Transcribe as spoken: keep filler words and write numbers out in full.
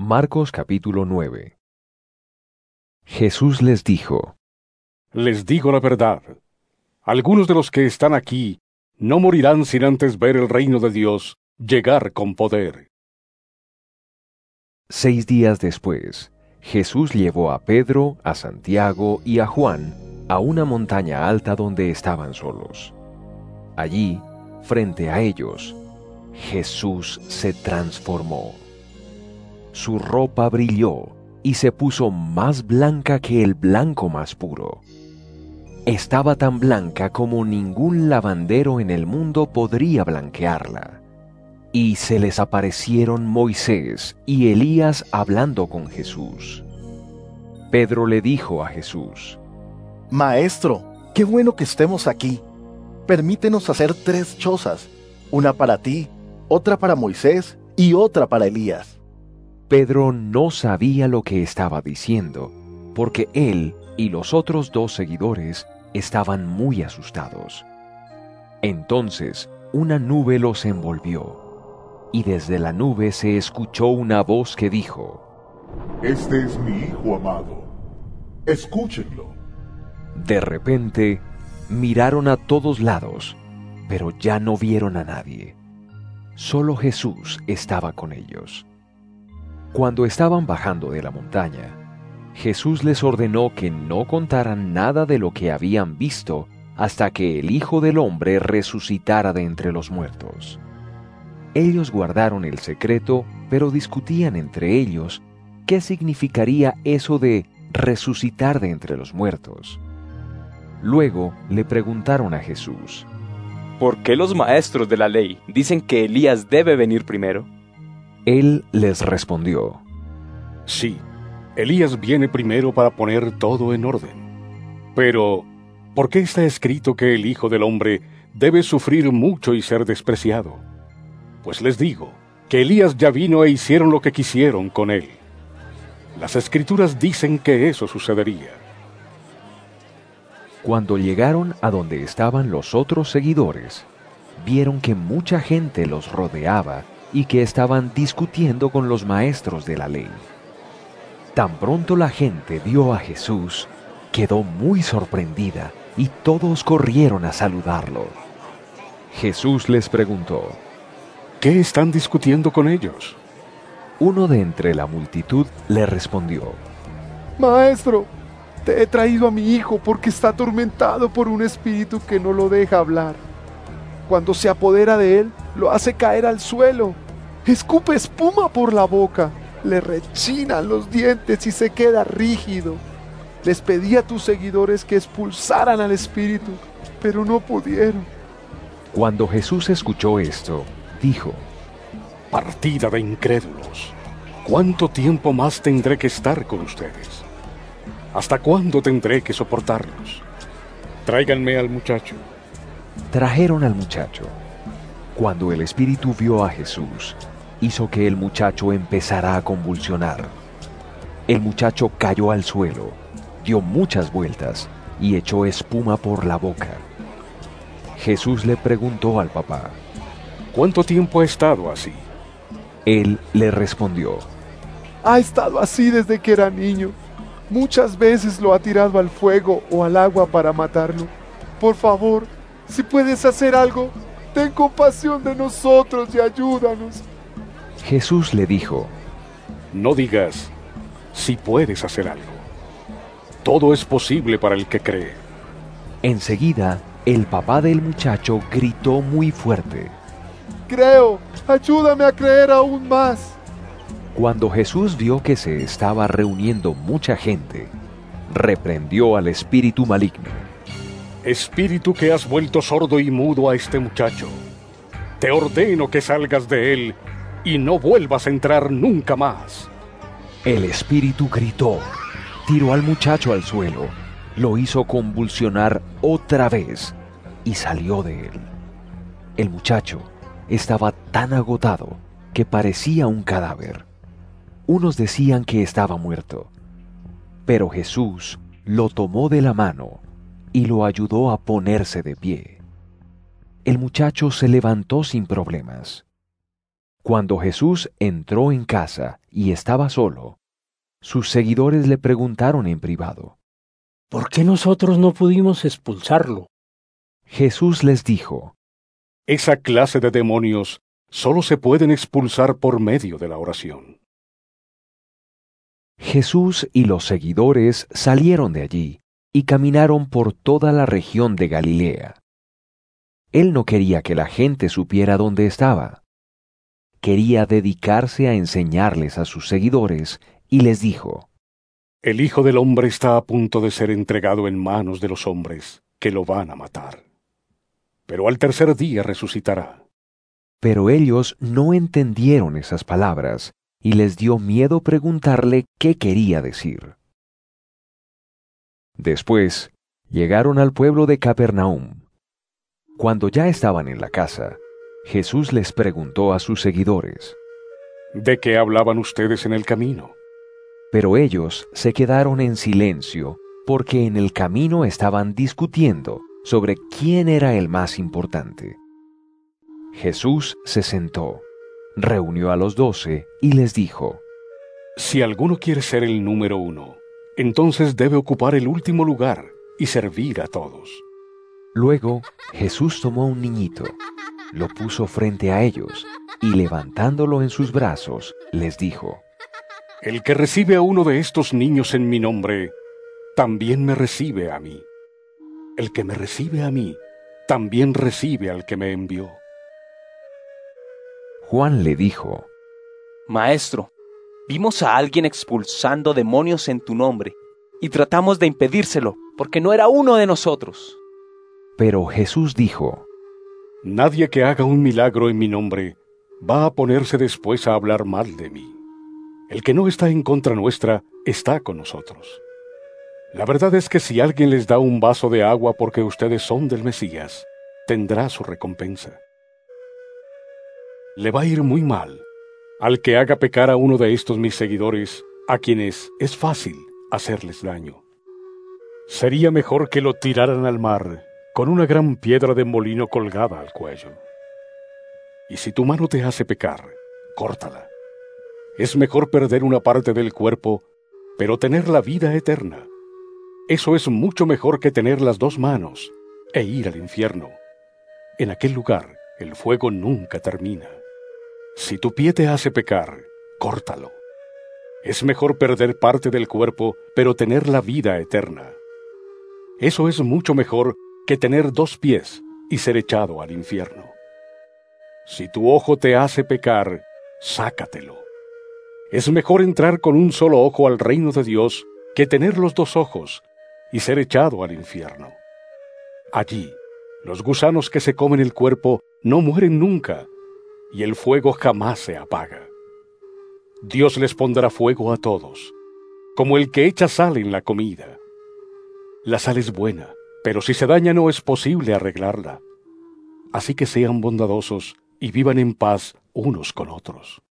Marcos capítulo nueve. Jesús les dijo: Les digo la verdad, algunos de los que están aquí no morirán sin antes ver el reino de Dios llegar con poder. Seis días después, Jesús llevó a Pedro, a Santiago y a Juan a una montaña alta donde estaban solos. Allí, frente a ellos, Jesús se transformó. Su ropa brilló y se puso más blanca que el blanco más puro. Estaba tan blanca como ningún lavandero en el mundo podría blanquearla. Y se les aparecieron Moisés y Elías hablando con Jesús. Pedro le dijo a Jesús: Maestro, qué bueno que estemos aquí. Permítenos hacer tres chozas, una para ti, otra para Moisés y otra para Elías. Pedro no sabía lo que estaba diciendo, porque él y los otros dos seguidores estaban muy asustados. Entonces una nube los envolvió, y desde la nube se escuchó una voz que dijo: Este es mi Hijo amado, escúchenlo. De repente, miraron a todos lados, pero ya no vieron a nadie. Solo Jesús estaba con ellos. Cuando estaban bajando de la montaña, Jesús les ordenó que no contaran nada de lo que habían visto hasta que el Hijo del Hombre resucitara de entre los muertos. Ellos guardaron el secreto, pero discutían entre ellos qué significaría eso de resucitar de entre los muertos. Luego le preguntaron a Jesús: ¿Por qué los maestros de la ley dicen que Elías debe venir primero? Él les respondió: Sí, Elías viene primero para poner todo en orden. Pero, ¿por qué está escrito que el Hijo del Hombre debe sufrir mucho y ser despreciado? Pues les digo que Elías ya vino e hicieron lo que quisieron con él. Las Escrituras dicen que eso sucedería. Cuando llegaron a donde estaban los otros seguidores, vieron que mucha gente los rodeaba y que estaban discutiendo con los maestros de la ley. Tan pronto la gente vio a Jesús, quedó muy sorprendida y todos corrieron a saludarlo. Jesús les preguntó: ¿Qué están discutiendo con ellos? Uno de entre la multitud le respondió: Maestro, te he traído a mi hijo porque está atormentado por un espíritu que no lo deja hablar. Cuando se apodera de él, lo hace caer al suelo. Escupe espuma por la boca, le rechinan los dientes y se queda rígido. Les pedí a tus seguidores que expulsaran al espíritu, pero no pudieron. Cuando Jesús escuchó esto, dijo: Partida de incrédulos, ¿cuánto tiempo más tendré que estar con ustedes? ¿Hasta cuándo tendré que soportarlos? Tráiganme al muchacho. Trajeron al muchacho. Cuando el espíritu vio a Jesús, hizo que el muchacho empezara a convulsionar. El muchacho cayó al suelo, dio muchas vueltas y echó espuma por la boca. Jesús le preguntó al papá: ¿Cuánto tiempo ha estado así? Él le respondió: Ha estado así desde que era niño. Muchas veces lo ha tirado al fuego o al agua para matarlo. Por favor, si puedes hacer algo, ten compasión de nosotros y ayúdanos. Jesús le dijo: No digas, si puedes hacer algo. Todo es posible para el que cree. Enseguida, el papá del muchacho gritó muy fuerte: Creo, ayúdame a creer aún más. Cuando Jesús vio que se estaba reuniendo mucha gente, reprendió al espíritu maligno: Espíritu que has vuelto sordo y mudo a este muchacho, te ordeno que salgas de él y no vuelvas a entrar nunca más. El espíritu gritó, tiró al muchacho al suelo, lo hizo convulsionar otra vez y salió de él. El muchacho estaba tan agotado que parecía un cadáver. Unos decían que estaba muerto, pero Jesús lo tomó de la mano y lo ayudó a ponerse de pie. El muchacho se levantó sin problemas. Cuando Jesús entró en casa y estaba solo, sus seguidores le preguntaron en privado. ¿Por qué nosotros no pudimos expulsarlo? Jesús les dijo, Esa clase de demonios solo se pueden expulsar por medio de la oración. Jesús y los seguidores salieron de allí y caminaron por toda la región de Galilea. Él no quería que la gente supiera dónde estaba. Quería dedicarse a enseñarles a sus seguidores y les dijo, El Hijo del Hombre está a punto de ser entregado en manos de los hombres, que lo van a matar. Pero al tercer día resucitará. Pero ellos no entendieron esas palabras y les dio miedo preguntarle qué quería decir. Después llegaron al pueblo de Capernaum. Cuando ya estaban en la casa, Jesús les preguntó a sus seguidores, ¿De qué hablaban ustedes en el camino? pero ellos se quedaron en silencio porque en el camino estaban discutiendo sobre quién era el más importante. Jesús se sentó, reunió a los doce y les dijo, Si alguno quiere ser el número uno, entonces debe ocupar el último lugar y servir a todos. Luego Jesús tomó un niñito, lo puso frente a ellos y levantándolo en sus brazos, les dijo, El que recibe a uno de estos niños en mi nombre, también me recibe a mí. El que me recibe a mí, también recibe al que me envió. Juan le dijo, Maestro, vimos a alguien expulsando demonios en tu nombre, y tratamos de impedírselo, porque no era uno de nosotros. pero Jesús dijo, Nadie que haga un milagro en mi nombre va a ponerse después a hablar mal de mí. El que no está en contra nuestra está con nosotros. La verdad es que si alguien les da un vaso de agua porque ustedes son del Mesías, tendrá su recompensa. Le va a ir muy mal al que haga pecar a uno de estos mis seguidores, a quienes es fácil hacerles daño. Sería mejor que lo tiraran al mar con una gran piedra de molino colgada al cuello. Y si tu mano te hace pecar, córtala. Es mejor perder una parte del cuerpo, pero tener la vida eterna. Eso es mucho mejor que tener las dos manos e ir al infierno. En aquel lugar el fuego nunca termina. Si tu pie te hace pecar, córtalo. Es mejor perder parte del cuerpo, pero tener la vida eterna. Eso es mucho mejor que tener dos pies y ser echado al infierno. Si tu ojo te hace pecar, sácatelo. Es mejor entrar con un solo ojo al reino de Dios que tener los dos ojos y ser echado al infierno. Allí, los gusanos que se comen el cuerpo no mueren nunca, y el fuego jamás se apaga. Dios les pondrá fuego a todos, como el que echa sal en la comida. La sal es buena, pero si se daña no es posible arreglarla. Así que sean bondadosos y vivan en paz unos con otros.